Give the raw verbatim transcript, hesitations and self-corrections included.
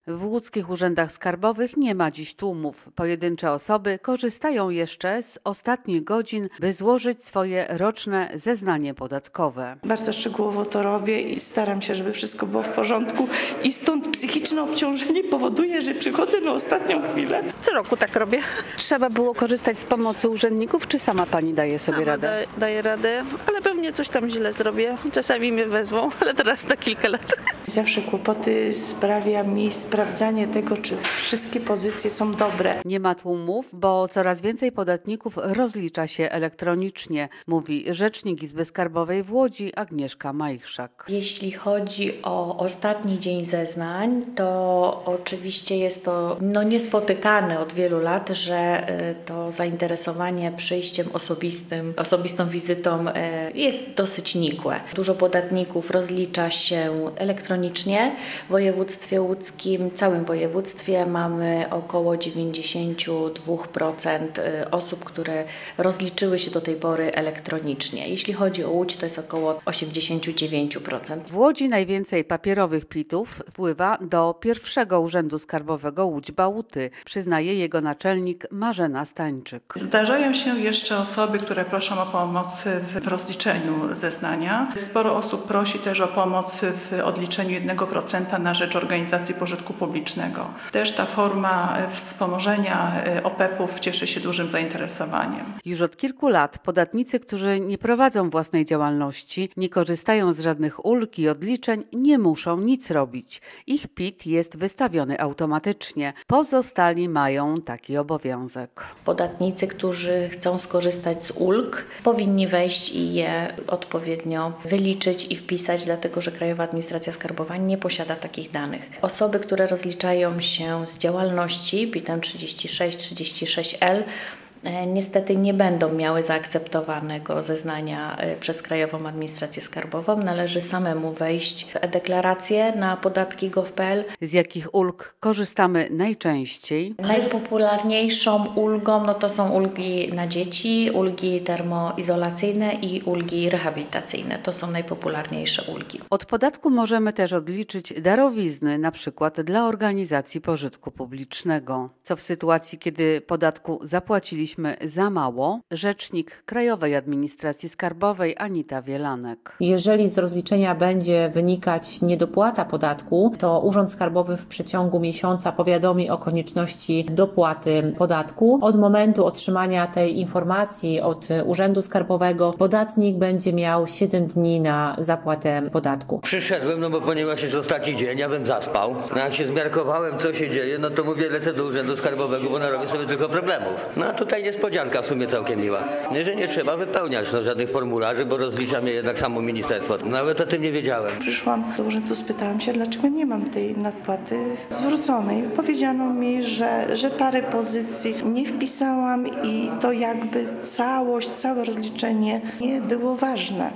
W łódzkich urzędach skarbowych nie ma dziś tłumów. Pojedyncze osoby korzystają jeszcze z ostatnich godzin, by złożyć swoje roczne zeznanie podatkowe. Bardzo szczegółowo to robię i staram się, żeby wszystko było w porządku i stąd psychiczne obciążenie powoduje, że przychodzę na ostatnią chwilę. Co roku tak robię. Trzeba było korzystać z pomocy urzędników, czy sama pani daje sobie Sama radę? da, daję radę, ale pewnie coś tam źle zrobię. Czasami mnie wezwą, ale teraz na kilka lat. Zawsze kłopoty sprawia mi sprawdzanie tego, czy wszystkie pozycje są dobre. Nie ma tłumów, bo coraz więcej podatników rozlicza się elektronicznie, mówi rzecznik Izby Skarbowej w Łodzi Agnieszka Majchrzak. Jeśli chodzi o ostatni dzień zeznań, to oczywiście jest to no, niespotykane od wielu lat, że y, to zainteresowanie przyjściem osobistym, osobistą wizytą y, jest dosyć nikłe. Dużo podatników rozlicza się elektronicznie. W województwie łódzkim, całym województwie mamy około dziewięćdziesiąt dwa procent osób, które rozliczyły się do tej pory elektronicznie. Jeśli chodzi o Łódź, to jest około osiemdziesiąt dziewięć procent. W Łodzi najwięcej papierowych pitów wpływa do pierwszego Urzędu Skarbowego Łódź Bałuty, przyznaje jego naczelnik Marzena Stańczyk. Zdarzają się jeszcze osoby, które proszą o pomoc w rozliczeniu zeznania. Sporo osób prosi też o pomoc w odliczeniu jednego procenta na rzecz organizacji pożytku publicznego. Też ta forma wspomożenia O P E P-ów cieszy się dużym zainteresowaniem. Już od kilku lat podatnicy, którzy nie prowadzą własnej działalności, nie korzystają z żadnych ulg i odliczeń, nie muszą nic robić. Ich P I T jest wystawiony automatycznie. Pozostali mają taki obowiązek. Podatnicy, którzy chcą skorzystać z ulg, powinni wejść i je odpowiednio wyliczyć i wpisać, dlatego że Krajowa Administracja Skarbowa nie posiada takich danych. Osoby, które rozliczają się z działalności P I T-em trzydzieści sześć trzydzieści sześć L, niestety nie będą miały zaakceptowanego zeznania przez Krajową Administrację Skarbową. Należy samemu wejść w e-deklarację na podatki gov kropka p l. Z jakich ulg korzystamy najczęściej? Najpopularniejszą ulgą no to są ulgi na dzieci, ulgi termoizolacyjne i ulgi rehabilitacyjne. To są najpopularniejsze ulgi. Od podatku możemy też odliczyć darowizny, na przykład dla organizacji pożytku publicznego. Co w sytuacji, kiedy podatku zapłaciliśmy za mało? Rzecznik Krajowej Administracji Skarbowej Anita Wielanek. Jeżeli z rozliczenia będzie wynikać niedopłata podatku, to Urząd Skarbowy w przeciągu miesiąca powiadomi o konieczności dopłaty podatku. Od momentu otrzymania tej informacji od Urzędu Skarbowego podatnik będzie miał siedem dni na zapłatę podatku. Przyszedłem, no bo ponieważ jest ostatni dzień, ja bym zaspał. No jak się zmiarkowałem, co się dzieje, no to mówię, lecę do Urzędu Skarbowego, bo narobię sobie tylko problemów. No a tutaj niespodzianka w sumie całkiem miła. Nie, że nie trzeba wypełniać no, żadnych formularzy, bo rozlicza mnie jednak samo ministerstwo. Nawet o tym nie wiedziałem. Przyszłam do urzędu, spytałam się, dlaczego nie mam tej nadpłaty zwróconej. Powiedziano mi, że, że parę pozycji nie wpisałam i to jakby całość, całe rozliczenie nie było ważne.